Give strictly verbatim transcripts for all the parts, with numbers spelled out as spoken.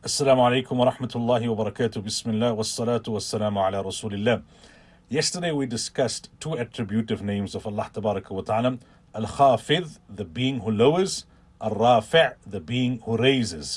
Assalamu alaikum wa rahmatullahi wa barakatuh. Bismillah wa salatu wa salamu ala rasulillah. Yesterday we discussed two attributive names of Allah Tabaraka wa Ta'ala. Al-Khafidh, the being who lowers. Al-Rafi', the being who raises.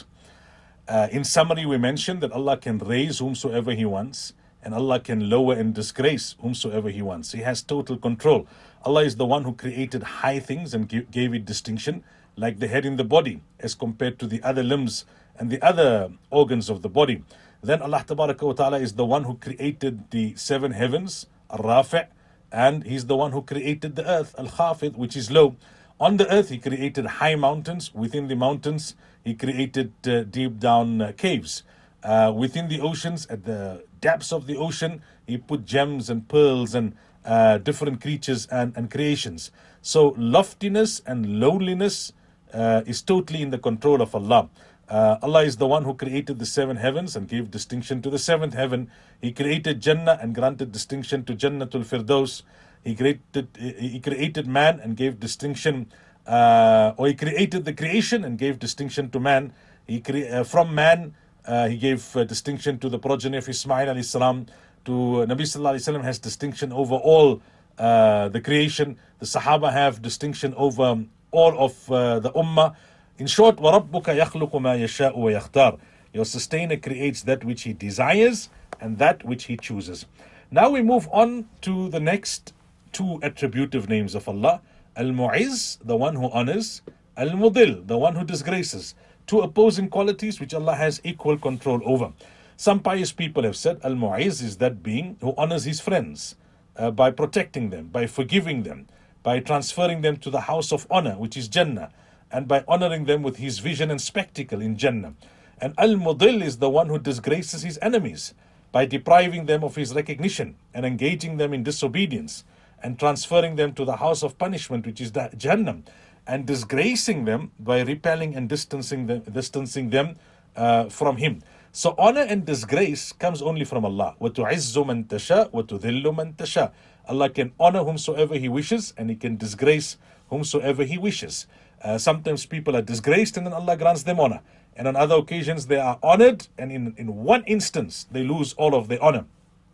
Uh, in summary, we mentioned that Allah can raise whomsoever He wants, and Allah can lower and disgrace whomsoever He wants. He has total control. Allah is the one who created high things and give, gave it distinction, like the head in the body, as compared to the other limbs and the other organs of the body. Then Allah Tabaraka wa Ta'ala is the one who created the seven heavens, Ar-Rafi', and He's the one who created the earth, Al-Khafid, which is low. On the earth, He created high mountains. Within the mountains, He created uh, deep down uh, caves. Uh, within the oceans, at the depths of the ocean, He put gems and pearls and uh, different creatures and, and creations. So loftiness and lowliness uh, is totally in the control of Allah. Uh, Allah is the one who created the seven heavens and gave distinction to the seventh heaven. He created Jannah and granted distinction to Jannatul Firdaus. He created, he created man and gave distinction, uh, or He created the creation and gave distinction to man. He cre- uh, From man, uh, He gave uh, distinction to the progeny of Ismail alayhi salam. To uh, Nabi sallallahu alayhi wasallam has distinction over all uh, the creation. The Sahaba have distinction over all of uh, the Ummah. In short, وَرَبُّكَ يَخْلُقُ مَا يَشَاءُ وَيَخْتَارُ. Your sustainer creates that which He desires and that which He chooses. Now we move on to the next two attributive names of Allah. Al-Mu'izz, the one who honors. Al-Mudil, the one who disgraces. Two opposing qualities which Allah has equal control over. Some pious people have said Al-Mu'izz is that being who honors his friends uh, by protecting them, by forgiving them, by transferring them to the house of honor, which is Jannah, and by honoring them with His vision and spectacle in Jannah. And Al-Mudil is the one who disgraces His enemies by depriving them of His recognition and engaging them in disobedience and transferring them to the house of punishment, which is the Jahannam, and disgracing them by repelling and distancing them, distancing them uh, from Him. So honor and disgrace comes only from Allah. وَتُعِزُّ مَن تَشَاءُ وَتُذِلُّ مَن تَشَاءُ. Allah can honor whomsoever He wishes, and He can disgrace whomsoever He wishes. Uh, sometimes people are disgraced and then Allah grants them honor. And on other occasions they are honored, and in, in one instance they lose all of their honor.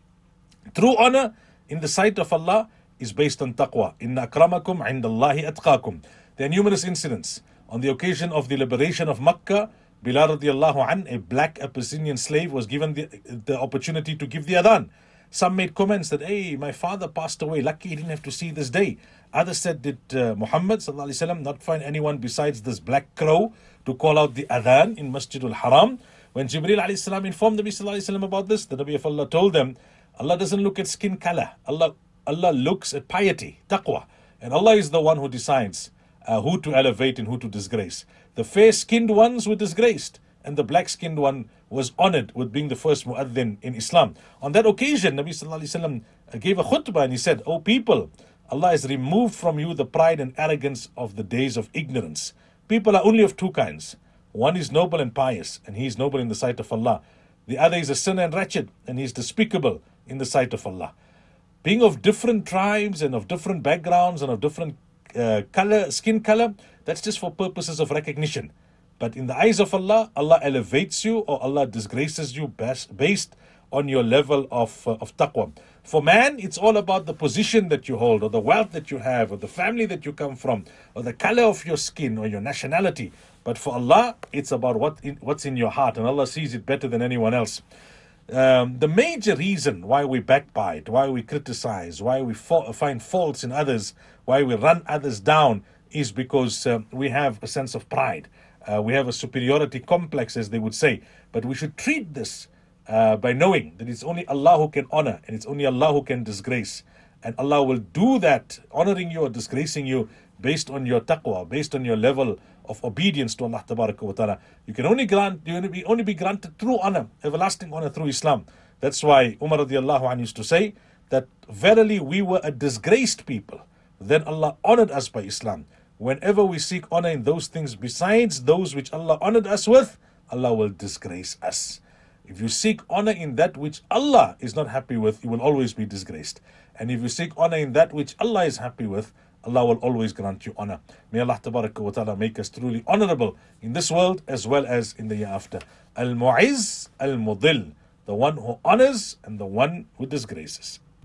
True honor in the sight of Allah is based on taqwa. Inna akramakum indallahi atqakum. There are numerous incidents. On the occasion of the liberation of Makkah, Bilal radiallahu an, a black Abyssinian slave, was given the, the opportunity to give the adhan. Some made comments that, hey, my father passed away, lucky he didn't have to see this day. Others said, did uh, Muhammad sallallahu alaihi wasallam not find anyone besides this black crow to call out the adhan in Masjidul Haram? When Jibreel alayhi salam informed Nabi sallallahu alaihi wasallam about this, the Nabi of Allah told them, Allah doesn't look at skin color. Allah, Allah looks at piety, taqwa. And Allah is the one who decides uh, who to elevate and who to disgrace. The fair-skinned ones were disgraced, and the black-skinned one was honored with being the first muaddin in Islam. On that occasion, Nabi sallallahu alaihi wasallam gave a khutbah and he said, "O people, Allah has removed from you the pride and arrogance of the days of ignorance. People are only of two kinds. One is noble and pious, and he is noble in the sight of Allah. The other is a sinner and wretched, and he is despicable in the sight of Allah." Being of different tribes and of different backgrounds and of different uh, color, skin color, that's just for purposes of recognition. But in the eyes of Allah, Allah elevates you or Allah disgraces you best, based on your level of, uh, of taqwa. For man, it's all about the position that you hold, or the wealth that you have, or the family that you come from, or the color of your skin, or your nationality. But for Allah, it's about what in, what's in your heart, and Allah sees it better than anyone else. Um, the major reason why we backbite, why we criticize, why we fa- find faults in others, why we run others down, is because uh, we have a sense of pride. Uh, we have a superiority complex, as they would say. But we should treat this uh, by knowing that it's only Allah who can honor, and it's only Allah who can disgrace. And Allah will do that, honoring you or disgracing you, based on your taqwa, based on your level of obedience to Allah Tabaraka wa Ta'ala. You can only grant, you only be, only be granted true honor, everlasting honor through Islam. That's why Umar radiallahu anhu used to say that verily we were a disgraced people. Then Allah honored us by Islam. Whenever we seek honor in those things besides those which Allah honored us with, Allah will disgrace us. If you seek honor in that which Allah is not happy with, you will always be disgraced. And if you seek honor in that which Allah is happy with, Allah will always grant you honor. May Allah tabaraka wa ta'ala make us truly honorable in this world as well as in the year after. Al-Mu'izz, Al-Mudil, the one who honors and the one who disgraces.